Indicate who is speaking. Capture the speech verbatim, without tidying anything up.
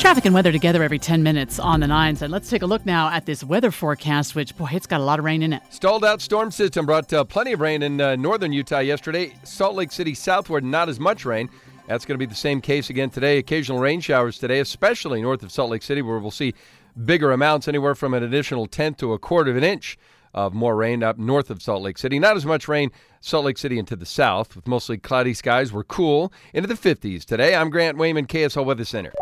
Speaker 1: Traffic and weather together every ten minutes on the nines. And let's take a look now at this weather forecast, which, boy, it's got a lot of rain in it.
Speaker 2: Stalled out storm system brought uh, plenty of rain in uh, northern Utah yesterday. Salt Lake City southward, not as much rain. That's going to be the same case again today. Occasional rain showers today, especially north of Salt Lake City, where we'll see bigger amounts, anywhere from an additional tenth to a quarter of an inch of more rain up north of Salt Lake City. Not as much rain Salt Lake City and to the south, with mostly cloudy skies. We're cool into the fifties today. I'm Grant Wayman, K S L Weather Center.